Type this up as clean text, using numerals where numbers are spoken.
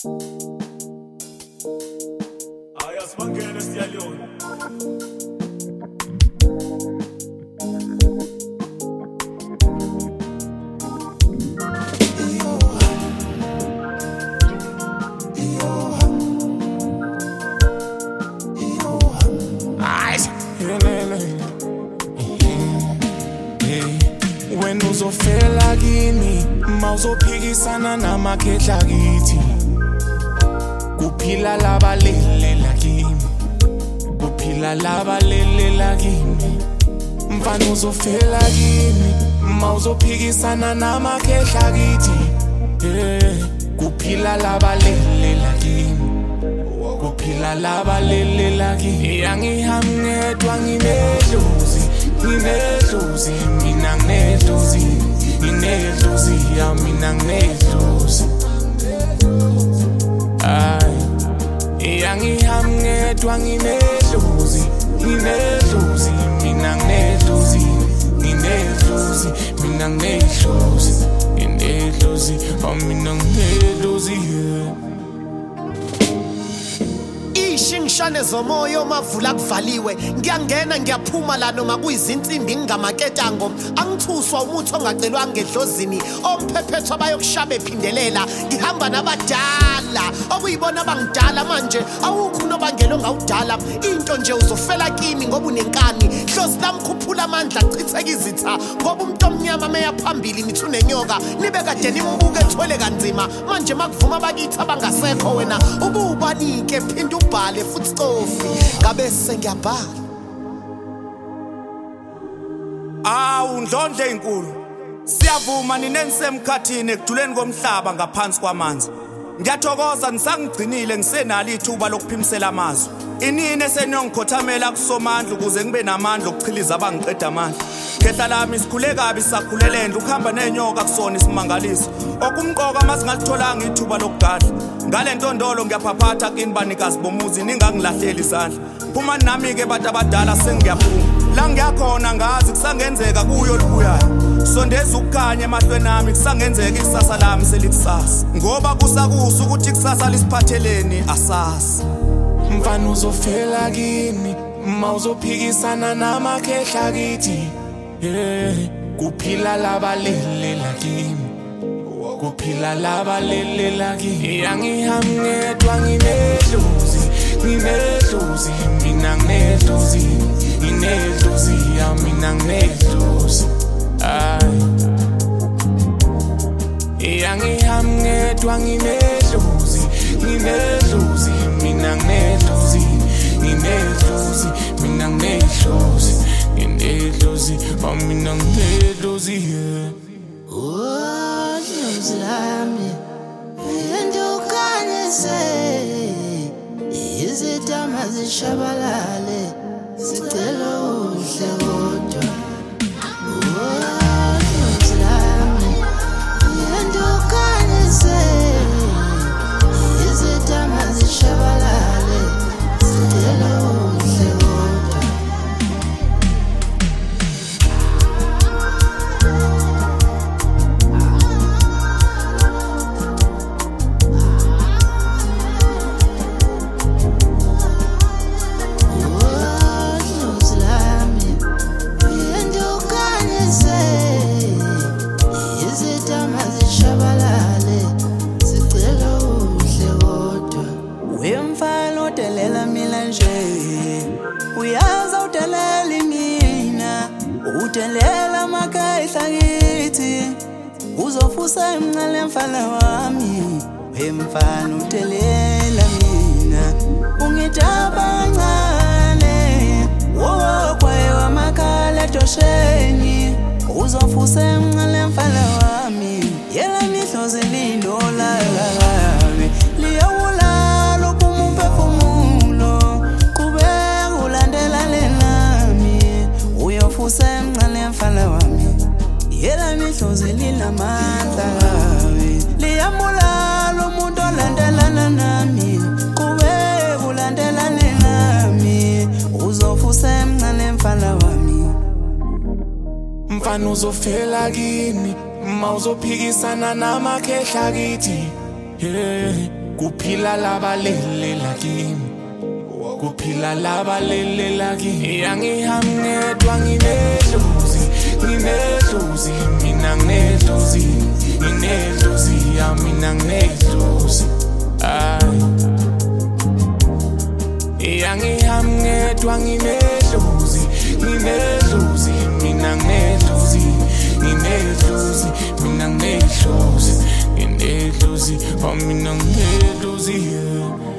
Ayasibangena siyalona. When uzofela kimi mawuzophikisana namakhehla kithi kuphila labalelela kimi kuphila labalelela kimi mfana uzofela kimi mawuzophikisana namakhehla kithi kuphila labalelela kimi kuphila labalelela kimi angihambi ngedwa nginedlozi nginedlozi mina nginedlozi nginedlozi mina nginedlozi ay angihambi ngedwa nginedlozi nginedlozi mina nginedlozi nginedlozi mina nginedlozi nginedlozi mina nginedlozi Ishingshane zomoya mavula kuvaliwe ngiyangena ngiyaphuma la noma kuyizinsimbi ngingamaketango angithuswa umuthi ongacelwa ngedlozini omphephetho bayokushaba ephindelela ngihamba nabadala okuyibona bangidala manje awukho nobangelo ngawudala into nje uzofela kimi ngoba unenkani hlozi lami khuphula amandla chitheka izitha ngoba umuntu omnyama meya phambili nithi unenyoka nibe kade nimbuke ethwele kanzima manje makuvuma bakithi abangasekho wena ububanike phinda ubhale futhi stofi ngabe sengiyabhala Undlondle inkulu siyavuma ninenisemkhathini ekujuleni komhlaba ngaphansi kwamanzi ngiyathokoza nisangigcinile ngisenalo ithuba lokuphimisela amazwi inini eseniyongikhothamela kusomandla ukuze ngibe namandla okuchiliza abangiqeda amandla khehla lami sikhule kabi sakhulelenda ukuhamba nenyoka kusona isimangaliso okumqoka masingalitholanga ithuba lokugadla ngale ntondolo ngiyaphaphatha kini banikazi bomuzi ningangilahleli izandla phuma nami ke bantu abadala sengiyaphuma la ngiyakhona ngazi kusangenzeka kuyo libuyayo sondeza ukukhanya emahlweni nami kusangenzeka ikusasa lami selikusasa ngoba kusakusa ukuthi ikusasa lisiphatheleni asasi mfana uzofela kimi mawuzophikisana namakhehla kithi kuphila labalelela kimi kuphila labalelela kimi angihambi ngedwa nginedlozi nginedlozi mina nginedlozi nginedlozi mina nginedlozi ay angihambi ngedwa nginedlozi nginedlozi mina nginedlozi nginedlozi mina nginedlozi nginedlozi mina nginedlozi dlozi lami endukanyise izitama zishabalale sicela uhle kodwa dlozi lami endukanyise izitama zishabalale sicela uhle kodwa uyaza udelela mina udelela makhehla kithi uzofusa emncane mfana wami wemfana udelela mina ungidaba kancane kwaye wamakhala edosheni uzofusa emncane mfana wami yela mihlozi lindola kabi liyawula lokuma umphefumulo usemncane mfana wami yela mihlozi linamandla kabi liyamulala umuntu olandelana nami qhubeka ulandelane nami uzofusa emncane mfana wami mfana uzofela kimi mawuzophikisana namakhehla kithi kuphila labalelela kimi kuphila labalelela kimi yangihamngedwa nginedlozi mina nginedlozi ya mina nginedlozi yangihamngedwa nginedlozi mina nginedlozi mina nginedlozi oh mina nginedlozi yeah.